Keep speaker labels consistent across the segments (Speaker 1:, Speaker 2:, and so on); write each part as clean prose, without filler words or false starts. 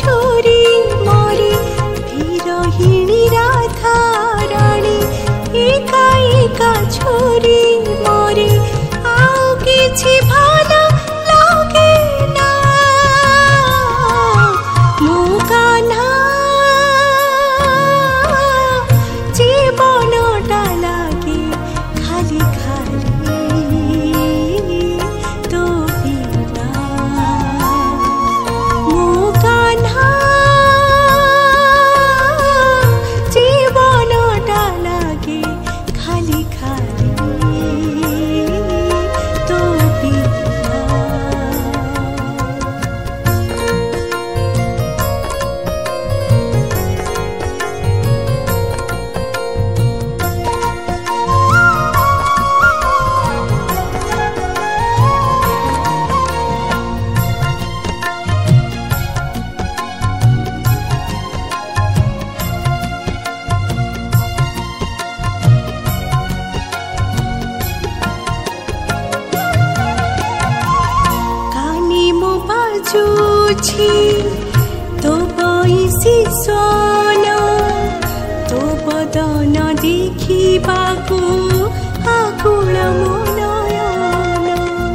Speaker 1: छोरी मोरी विरहिणी राधा राणी एका एका छोरी मोरी आउ किछि भालो लागे ना मो कान्हा जीवनटा लागे खाली खाली तो बिना मो कान्हा जीवनटा लागे खाली खाली तो बिना। कानी मो बाजुछि तो बइसी सोन तो बदन देखिबाकु आकुल मो नयन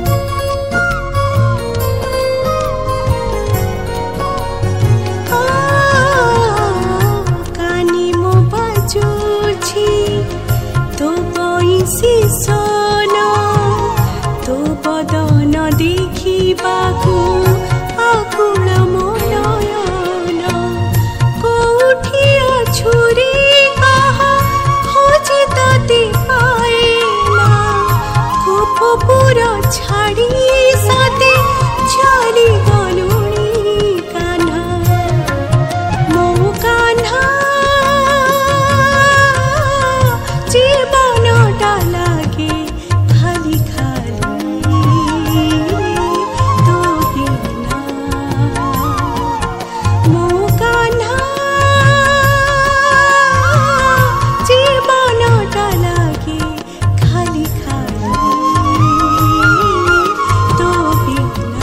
Speaker 1: कानी मो बाजुछि तो बइसी सोन तो बदन देखिबाकु आकुल मो नयन कोठी अछु रे कहा खोजी तते पाएना गोपपुर छाड़ी सते चली गलुणी कान्हा मो कान्हा जीवनटा लागे खाली खाली तो बिना मो कान्हा जीवनटा लागे खाली खाली तो बिना।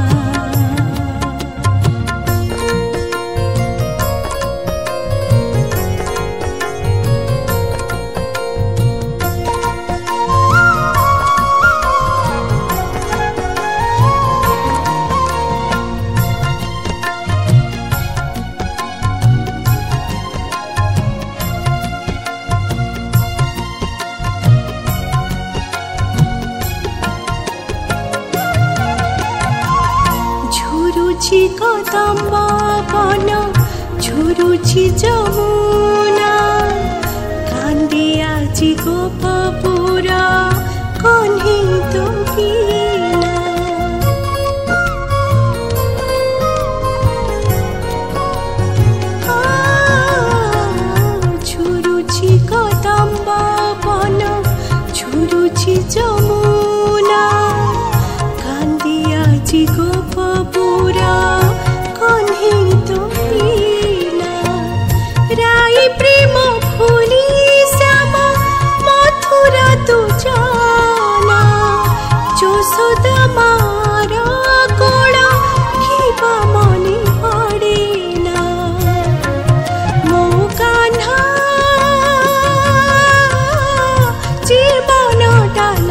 Speaker 1: झुरुछि कदम्ब वन झुरुछि जमुना कांदी आछि गोपपुर कन्हे तो बिना झुरुछि कदम्ब वन झुरुछि जमुना कांदी आछि गोपपुर कन्हे तो बिना राई प्रेम फुली श्याम मथुरा तू जाना যশোদা মার কোল কিবা মনে পড়ে না মো কান্হা জীবনটা